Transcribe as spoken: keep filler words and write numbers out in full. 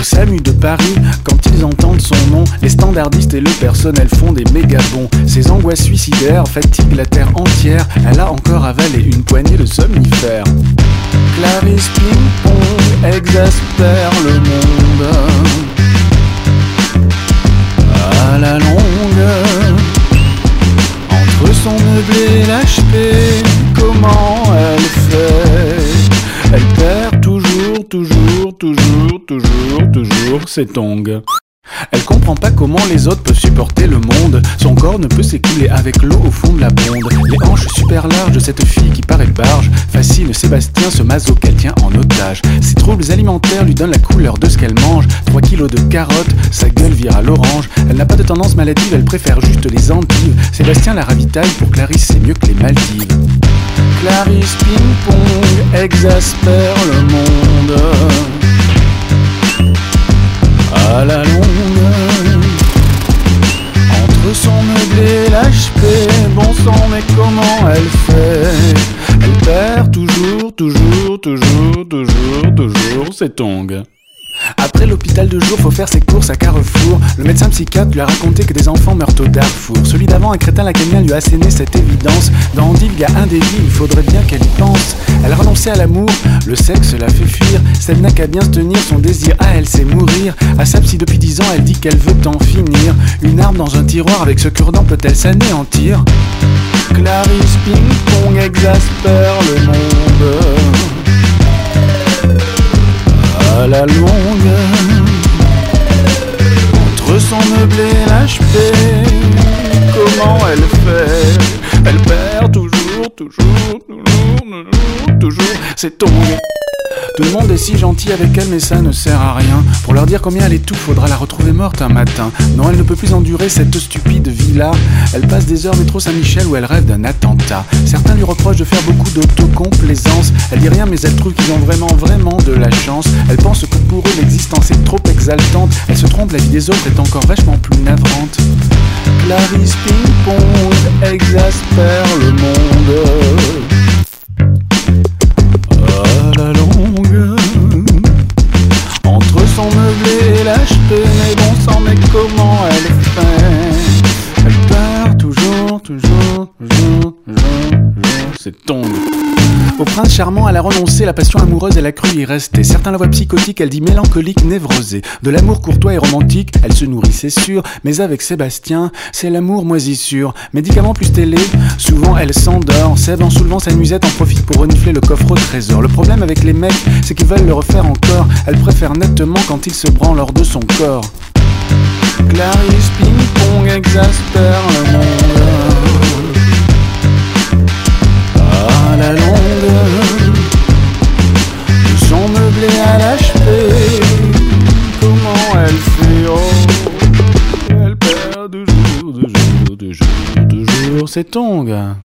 SAMU de Paris, quand ils entendent son nom, les standardistes et le personnel font des méga bons. Ses angoisses suicidaires fatiguent la terre entière. Elle a encore avalé une poignée de somnifères. Clarisse Ping-Pong exaspère le monde. À la longue, entre son meublé et l'H P, comment elle fait? Elle perd toujours, toujours, toujours, toujours, toujours ses tongs. Elle comprend pas comment les autres peuvent supporter le monde. Son corps ne peut s'écouler avec l'eau au fond de la bonde. Les hanches super larges de cette fille qui paraît barge fascine Sébastien, ce maso qu'elle tient en otage. Ses troubles alimentaires lui donnent la couleur de ce qu'elle mange. Trois kilos de carottes, sa gueule vire à l'orange. Elle n'a pas de tendance maladive, elle préfère juste les endives. Sébastien la ravitaille, pour Clarisse c'est mieux que les Maldives. Clarisse Ping-Pong exaspère le monde. À la longue, entre son meublé et l'H P, bon sang mais comment elle fait? Elle perd toujours, toujours, toujours, toujours, toujours ses tongs. Après l'hôpital de jour, faut faire ses courses à Carrefour. Le médecin psychiatre lui a raconté que des enfants meurent au Darfour. Celui d'avant, un crétin lacanien, lui a asséné cette évidence. Dans Andy, il y a un délit, il faudrait bien qu'elle y pense. Elle a renoncé à l'amour, le sexe la fait fuir. Celle n'a qu'à bien se tenir, son désir à elle c'est mourir. À sa psy depuis dix ans, elle dit qu'elle veut en finir. Une arme dans un tiroir, avec ce cure-dent peut-elle s'anéantir? Clarisse Ping-Pong exaspère le monde. À la longue, entre son meublé et l'H P, comment elle fait? Elle perd toujours, toujours, toujours, toujours, toujours ses tongs. Tout le monde est si gentil avec elle mais ça ne sert à rien. Pour leur dire combien elle est tout, faudra la retrouver morte un matin. Non, elle ne peut plus endurer cette stupide vie-là. Elle passe des heures métro Saint-Michel où elle rêve d'un attentat. Certains lui reprochent de faire beaucoup d'autocomplaisance. Elle dit rien mais elle trouve qu'ils ont vraiment, vraiment de la chance. Elle pense que pour eux l'existence est trop exaltante. Elle se trompe, la vie des autres est encore vachement plus navrante. Clarisse Ping-Pong exaspère le monde. À la longue, entre son meublé et l'H P, mais bon sang, mais comment elle fait? Elle perd toujours, toujours, toujours, toujours, toujours ses tongs. Au prince charmant, elle a renoncé, la passion amoureuse, elle a cru y rester. Certains la voient psychotique, elle dit mélancolique, névrosée. De l'amour courtois et romantique, elle se nourrit, c'est sûr. Mais avec Sébastien, c'est l'amour moisissure. Médicament plus télé, souvent elle s'endort. Sève en soulevant sa nuisette en profite pour renifler le coffre au trésor. Le problème avec les mecs, c'est qu'ils veulent le refaire encore. Elle préfère nettement quand il se branle hors de son corps. Clarisse Ping-Pong exaspère le monde. À la longue, de son meublé à l'H P, comment elle fait? Oh, elle perd toujours, toujours, toujours, toujours ses tongs.